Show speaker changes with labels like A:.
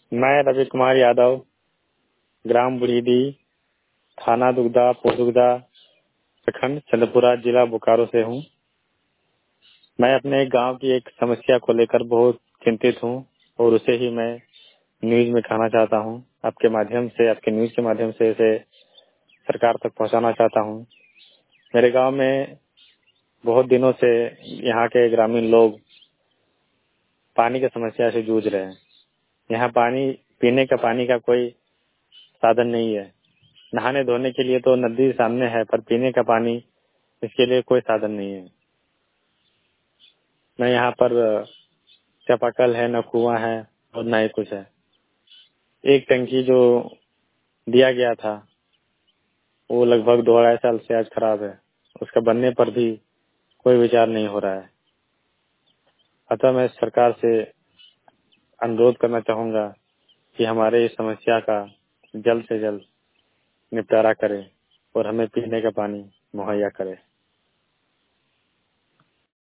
A: मैं रवि कुमार यादव, ग्राम बुढ़ीदी, थाना दुगदा, पोटुगदा, प्रखंड चंद्रपुरा, जिला बोकारो से हूँ। मैं अपने गांव की एक समस्या को लेकर बहुत चिंतित हूँ और उसे ही मैं न्यूज में कहना चाहता हूँ। आपके माध्यम से, आपके न्यूज के माध्यम से इसे सरकार तक पहुंचाना चाहता हूँ। मेरे गांव में बहुत दिनों से यहाँ के ग्रामीण लोग पानी की समस्या से जूझ रहे हैं। यहाँ पीने का पानी का कोई साधन नहीं है। नहाने धोने के लिए तो नदी सामने है, पर पीने का पानी इसके लिए कोई साधन नहीं है। न यहाँ पर चापाकल है, न कुआं है और न ही कुछ है। एक टंकी जो दिया गया था वो लगभग 2-2.5 साल से आज खराब है। उसका बनने पर भी कोई विचार नहीं हो रहा है। अतः मैं सरकार से अनुरोध करना चाहूंगा कि हमारे इस समस्या का जल्द से जल्द निपटारा करे और हमें पीने का पानी मुहैया करे।